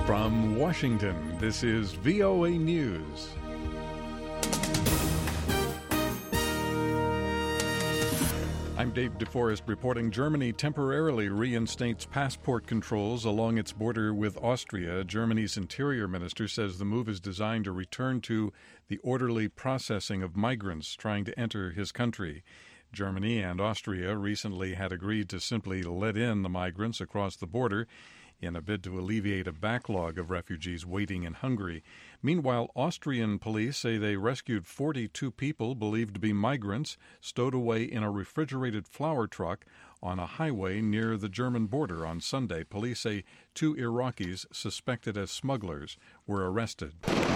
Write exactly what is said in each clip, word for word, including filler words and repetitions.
From Washington, this is V O A News. I'm Dave DeForest reporting. Germany temporarily reinstates passport controls along its border with Austria. Germany's interior minister says the move is designed to return to the orderly processing of migrants trying to enter his country. Germany and Austria recently had agreed to simply let in the migrants across the border in a bid to alleviate a backlog of refugees waiting in Hungary. Meanwhile, Austrian police say they rescued forty-two people believed to be migrants stowed away in a refrigerated flour truck on a highway near the German border on Sunday. Police say two Iraqis suspected as smugglers were arrested.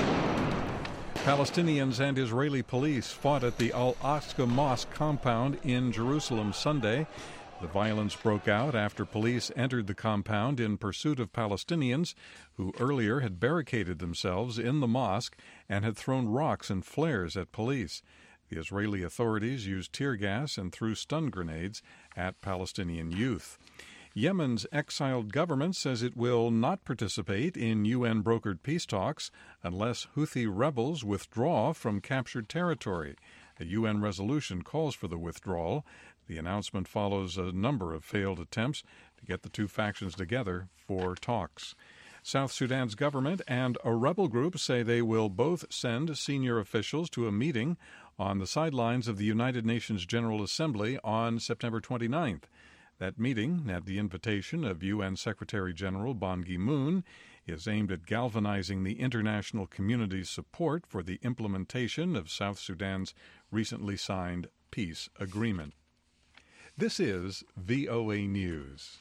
Palestinians and Israeli police fought at the Al-Aqsa Mosque compound in Jerusalem Sunday. The violence broke out after police entered the compound in pursuit of Palestinians who earlier had barricaded themselves in the mosque and had thrown rocks and flares at police. The Israeli authorities used tear gas and threw stun grenades at Palestinian youth. Yemen's exiled government says it will not participate in U N-brokered peace talks unless Houthi rebels withdraw from captured territory. A U N resolution calls for the withdrawal. The announcement follows a number of failed attempts to get the two factions together for talks. South Sudan's government and a rebel group say they will both send senior officials to a meeting on the sidelines of the United Nations General Assembly on September twenty-ninth. That meeting, at the invitation of U N Secretary General Ban Ki-moon, is aimed at galvanizing the international community's support for the implementation of South Sudan's recently signed peace agreement. This is V O A News.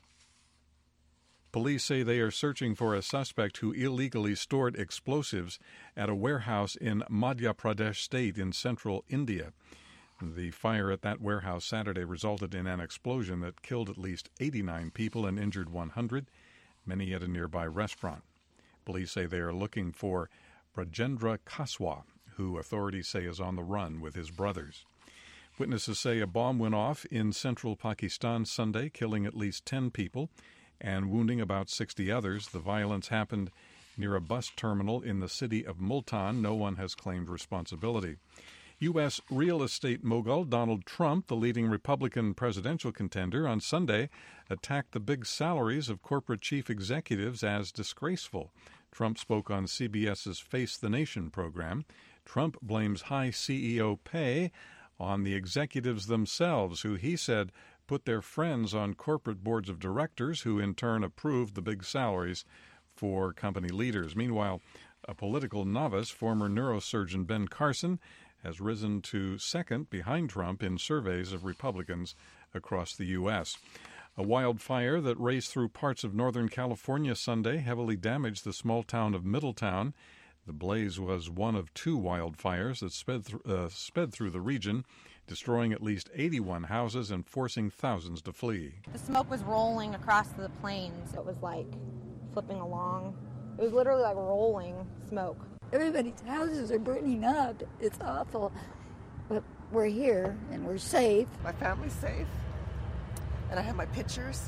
Police say they are searching for a suspect who illegally stored explosives at a warehouse in Madhya Pradesh state in central India. The fire at that warehouse Saturday resulted in an explosion that killed at least eighty-nine people and injured one hundred, many at a nearby restaurant. Police say they are looking for Brajendra Kaswa, who authorities say is on the run with his brothers. Witnesses say a bomb went off in central Pakistan Sunday, killing at least ten people and wounding about sixty others. The violence happened near a bus terminal in the city of Multan. No one has claimed responsibility. U S real estate mogul Donald Trump, the leading Republican presidential contender, on Sunday attacked the big salaries of corporate chief executives as disgraceful. Trump spoke on C B S's Face the Nation program. Trump blames high C E O pay on the executives themselves, who he said put their friends on corporate boards of directors, who in turn approved the big salaries for company leaders. Meanwhile, a political novice, former neurosurgeon Ben Carson, has risen to second behind Trump in surveys of Republicans across the U S. A wildfire that raced through parts of Northern California Sunday heavily damaged the small town of Middletown. The blaze was one of two wildfires that sped, th- uh, sped through the region, destroying at least eighty-one houses and forcing thousands to flee. The smoke was rolling across the plains. It was like flipping along. It was literally like rolling smoke. Everybody's houses are burning up. It's awful. But we're here and we're safe. My family's safe. And I have my pictures.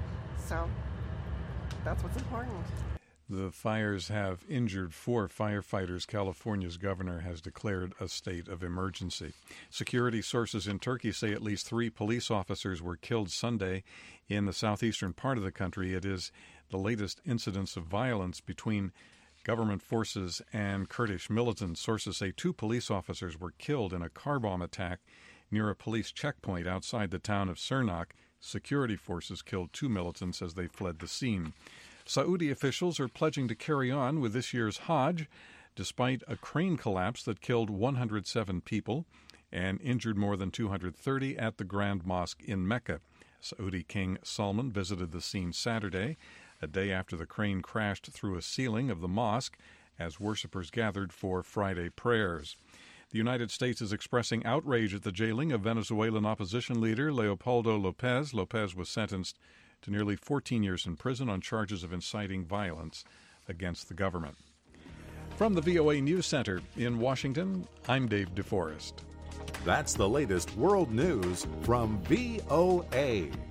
So that's what's important. The fires have injured four firefighters. California's governor has declared a state of emergency. Security sources in Turkey say at least three police officers were killed Sunday in the southeastern part of the country. It is the latest incidence of violence between government forces and Kurdish militants. Sources say two police officers were killed in a car bomb attack near a police checkpoint outside the town of Sirnak. Security forces killed two militants as they fled the scene. Saudi officials are pledging to carry on with this year's Hajj, despite a crane collapse that killed one hundred seven people and injured more than two hundred thirty at the Grand Mosque in Mecca. Saudi King Salman visited the scene Saturday, a day after the crane crashed through a ceiling of the mosque as worshippers gathered for Friday prayers. The United States is expressing outrage at the jailing of Venezuelan opposition leader Leopoldo Lopez. Lopez was sentenced to nearly fourteen years in prison on charges of inciting violence against the government. From the V O A News Center in Washington, I'm Dave DeForest. That's the latest world news from V O A.